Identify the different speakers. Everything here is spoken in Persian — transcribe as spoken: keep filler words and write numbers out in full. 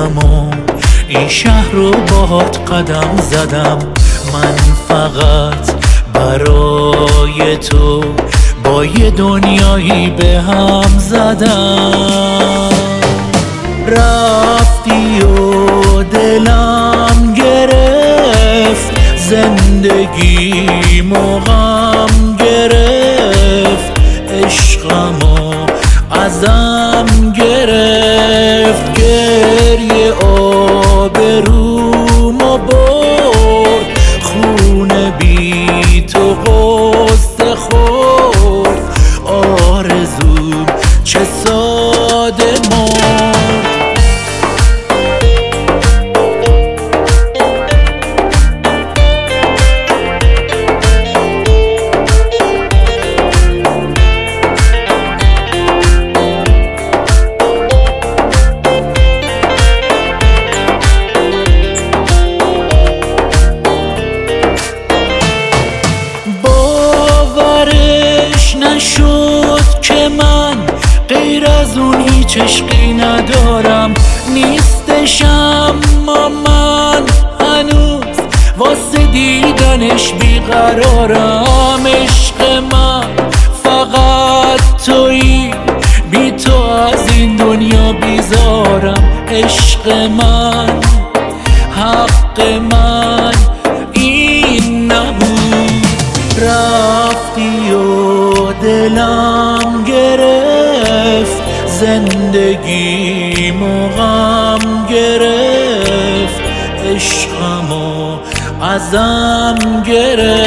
Speaker 1: اومدم و این شهر رو باهات قدم زدم. من فقط برای تو با یه دنیایی به هم زدم. رفتی و دلم گرفت، زندگی موقم گرفت، عشقمو ازم گرفت. گریه آبرومو برد، خونه بی تو غصه خورد. آرزوم چه ساده مرد. نشد که من غیر از اون هیچ عشقی ندارم. نیستش اما من هنوز واسه دیدنش بیقرارم. عشق من فقط تویی، بی تو از این دنیا بیزارم. عشق من، حق من این نبود. رفتی و دلم گرفت، زندگی موقم گرفت، عشقمو ازم گرفت.